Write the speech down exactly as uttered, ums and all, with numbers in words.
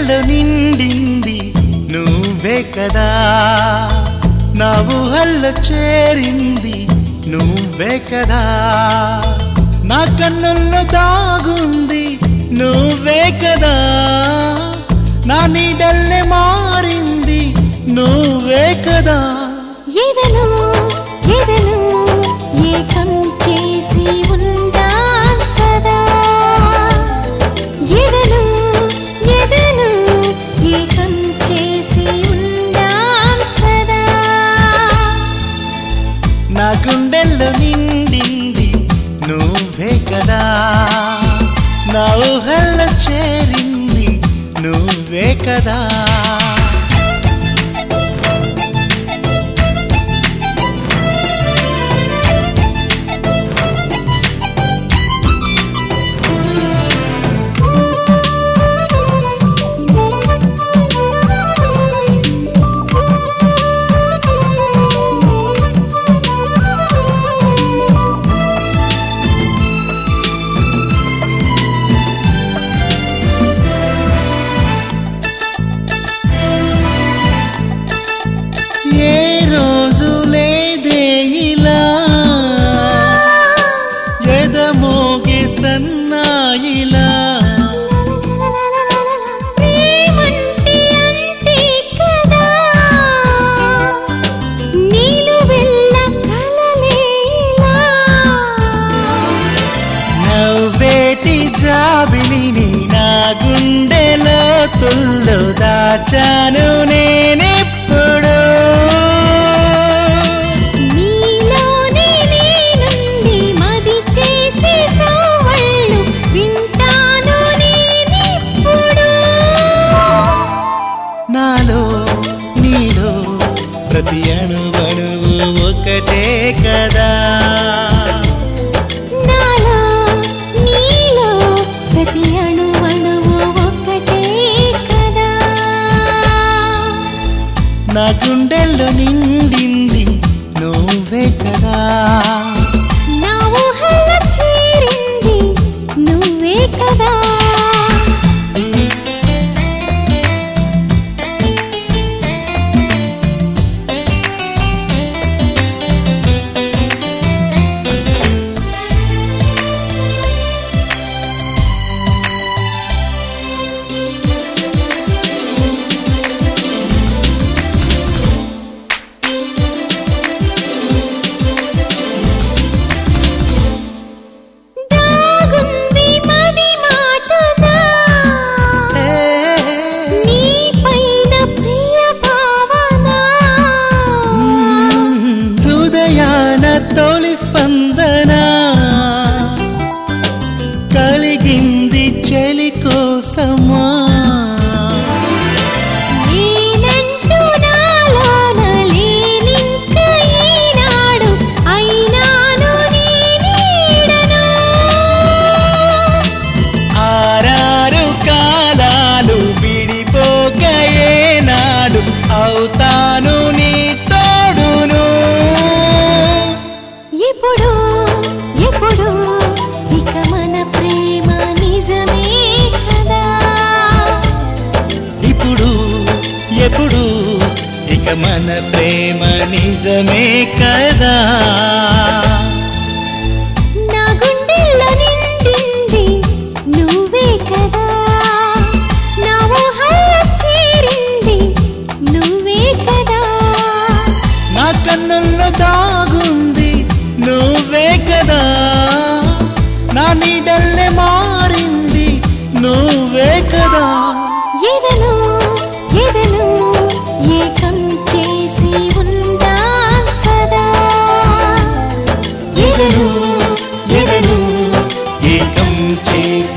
గుండెల్లో నిండింది నువ్వే కదా, నా ఊహల్లో చేరింది నువ్వే కదా, నా కన్నుల్లో దాగుంది నువ్వే కదా, నా నీడల్లే మారింది నువ్వే కదా. ఎదను ఎదను ఏకం చేసి ఉందాం సదా, ఎదను ఎదను ఏకం చేసి ఉందాం సదా. నా గుండెల్లో నిండింది నువ్వే కదా, నా ఊహల్లో చేరింది నువ్వే కదా. ఏ రోజు లేదే ఇలా ఎదమోగే సన్నాయిలా, ప్రేమంటే అంతే కదా, నీలు వెళ్ళ కలలేలా. నవ్వేటి జాబిలిని నా గుండెలో తుల్లో దాచాను నేనెప్పుడు, నీలోనే నేనుండి మది చేసే సవ్వళ్ళు వింటాను నేనిప్పుడు. నాలో నీలో ప్రతి అణువణువు ఒకటే కదా, నాలో నీలో ప్రతి అణువణువు ఒక్కటే కదా. నా గుండెల్లో నిండింది నువ్వే కదా, నా ఊహల్లో చేరింది నువ్వే కదా. దాగుంది మది మాటుగా నీ పైన ప్రియ భావన, హృదయాన తొలి స్పందన కలిగింది చెలి కోసమా, నేనంటూ నాలోన లేనింక ఈనాడు అయినాను నీ నీడను. ఆరారు కాలాలు విడిపోక ఏనాడు అవుతాను నీ తోడును. ఎప్పుడు ఎప్పుడు ఇక మన ప్రేమ నిజమే కదా, ఇప్పుడు ఎప్పుడు ఇక మన ప్రేమ నిజమే కదా. నా గుండెల్లో నిండింది నువ్వే కదా, నా ఊహల్లో చేరింది నువ్వే కదా, నా కన్నుల్లో దాగుంది నువ్వే కదా, నా నీడల్లే మారింది నువ్వే కదా. ఎదను ఎదను ఏకం చేసి ఉందాం సదా, ఎదను ఎదను ఏకం చేసి